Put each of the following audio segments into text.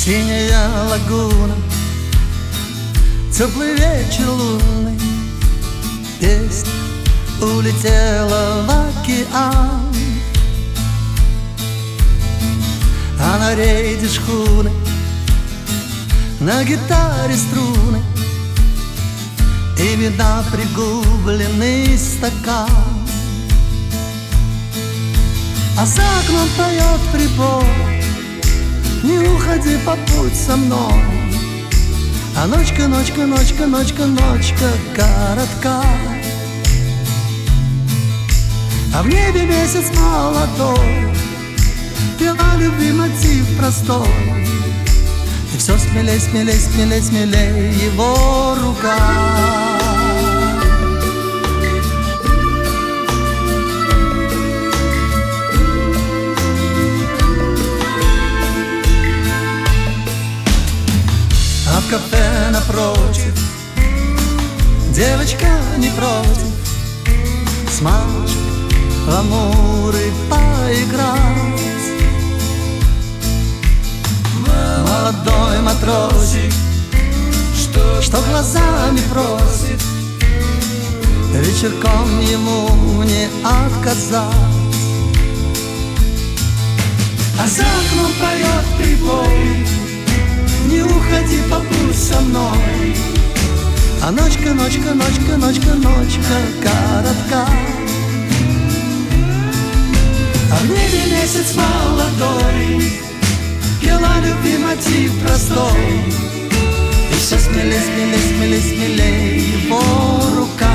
Синяя лагуна, теплый вечер лунный, песня улетела в океан. А на рейде шхуны, на гитаре струны и видна пригубленный стакан. А за окном поет прибой: не уходи, побудь со мной. А ночка, ночка, ночка, ночка, ночка коротка. А в небе месяц молодой пела любви мотив простой. И все смелей, смелей, смелей, смелей его рука. А в кафе напротив девочка не против с мальчиком в амуры поиграть. Молодой матросик, что глазами просит, вечерком ему не отказать. А за окном поет прибой: не уходи, побудь со мной. А ночка, ночка, ночка, ночка, ночка коротка. А в небе месяц молодой пела любви мотив простой. И все смелей, смелей, смелей, смелей его рука.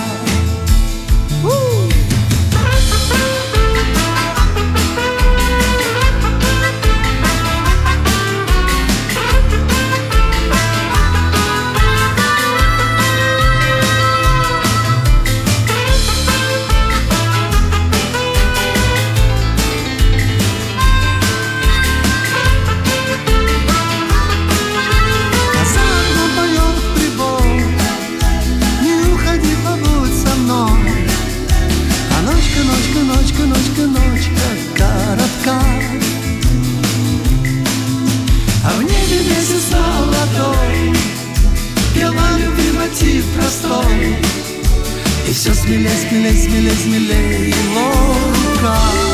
Ночка, ночка, ночка коротка. А в небе месяц молодой пела любви мотив простой. И все смелей, смелей, смелей, смелей его рука.